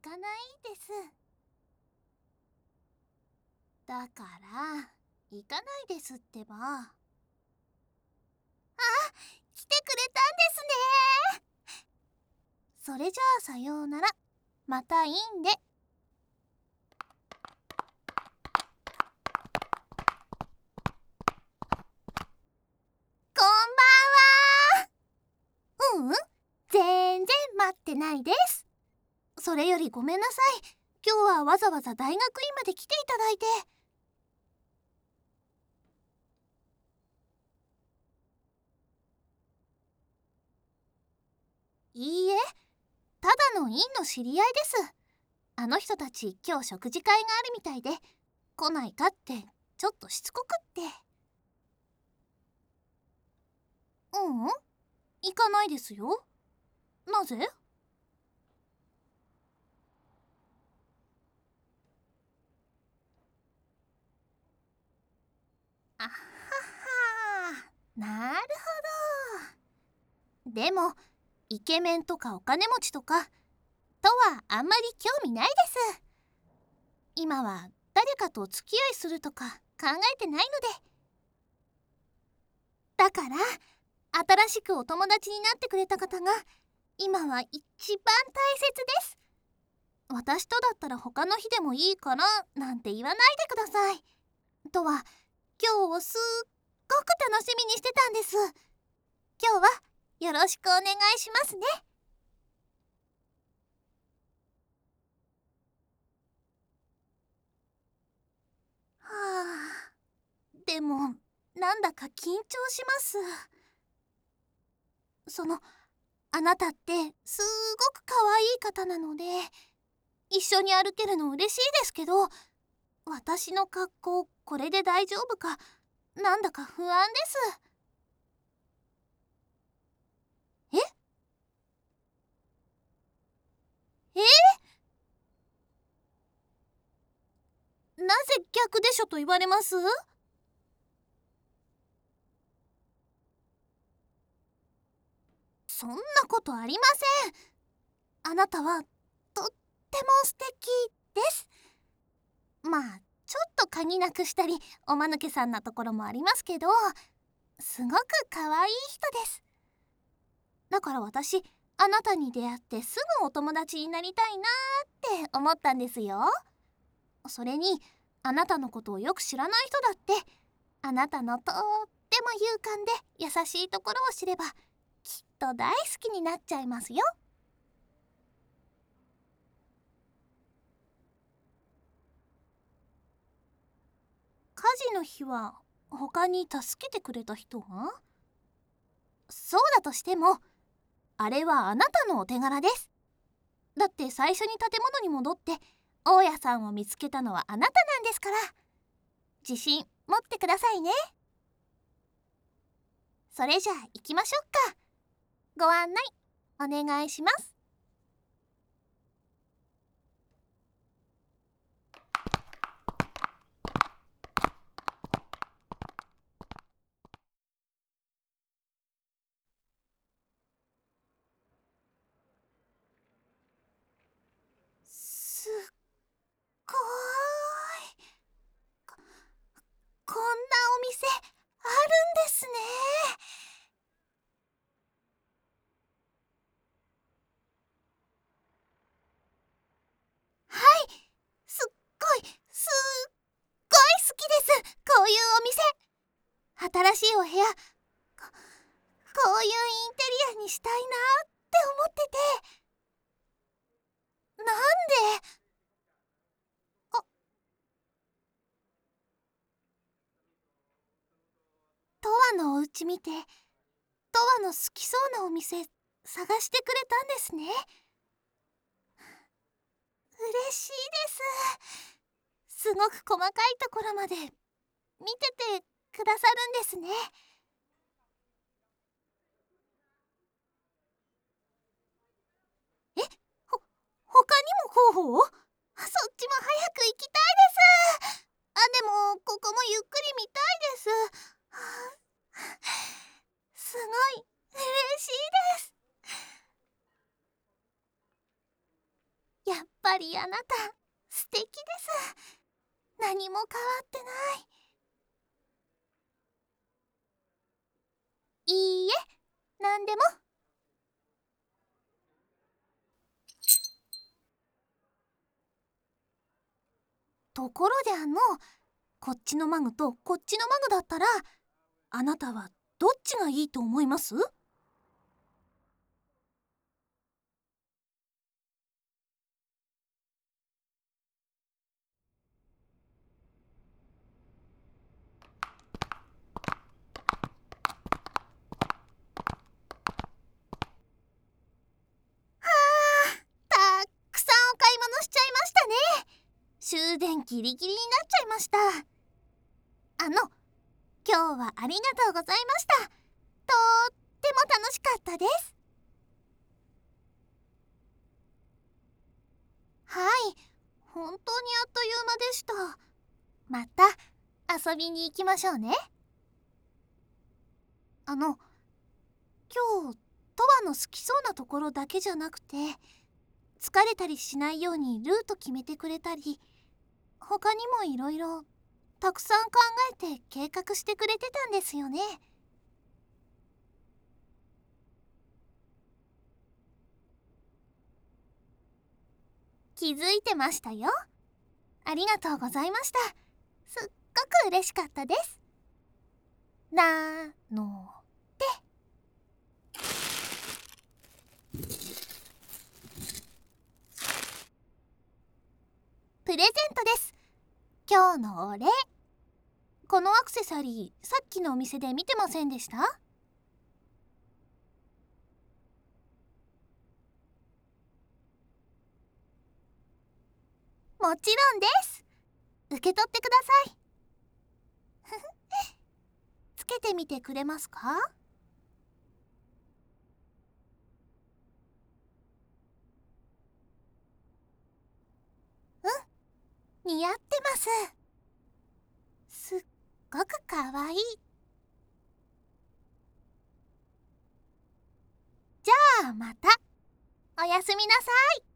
かないです。だから行かないですってば。あ、来てくれたんですね。それじゃあさようなら。またいいんで。こんばんは。全然待ってないです。それよりごめんなさい。今日はわざわざ大学院まで来ていただいて。いいえ、ただの院の知り合いです。あの人たち今日食事会があるみたいで来ないかってちょっとしつこくって。行かないですよ。なぜ？あはは、なるほど。でもイケメンとかお金持ちとかとはあんまり興味ないです。今は誰かと付き合いするとか考えてないので。だから新しくお友達になってくれた方が今は一番大切です。私とだったら他の日でもいいからなんて言わないでください。とは今日をすっごく楽しみにしてたんです。今日はよろしくお願いしますね。はあ、でもなんだか緊張します。あなたってすごく可愛い方なので一緒に歩けるの嬉しいですけど、私の格好これで大丈夫かなんだか不安です。ええなぜ逆でしょと言われます？そんなことありません。あなたはとっても素敵です。まあちょっと鍵なくしたりおまぬけさんなところもありますけど、すごく可愛い人です。だから私あなたに出会ってすぐお友達になりたいなって思ったんですよ。それにあなたのことをよく知らない人だってあなたのとっても勇敢で優しいところを知ればきっと大好きになっちゃいますよ。火事の日は他に助けてくれた人が？そうだとしてもあれはあなたのお手柄です。だって最初に建物に戻って大家さんを見つけたのはあなたなんですから。自信持ってくださいね。それじゃあ行きましょうか。ご案内お願いします。すっごーい。こんなお店あるんですね。はい、すっごいすっごい好きです。こういうお店。新しいお部屋こういうインテリアにしたいなって思ってて。なんで？あ、とわのお家見てとわの好きそうなお店探してくれたんですね。嬉しいです。すごく細かいところまで見ててくださるんですね。え、他にも候補？そっちも早く行きたいです。でもここもゆっくり見たいです。すごい嬉しいです。やっぱぱりあなた素敵です。何も変わってない。いいえ、何でも。ところでこっちのマグとこっちのマグだったら、あなたはどっちがいいと思います？たくさんお買い物しちゃいましたね。終電ギリギリになっちゃいました。今日はありがとうございました。とっても楽しかったです。はい、本当にあっという間でした。また遊びに行きましょうね。今日トワの好きそうなところだけじゃなくて、疲れたりしないようにルート決めてくれたり、他にもいろいろたくさん考えて計画してくれてたんですよね。気づいてましたよ。ありがとうございました。すっごく嬉しかったです。なので、プレゼントです。今日のお礼。このアクセサリー、さっきのお店で見てませんでした？もちろんです。受け取ってください。つけてみてくれますか？似合ってます。すっごくかわいい。じゃあまた。おやすみなさい。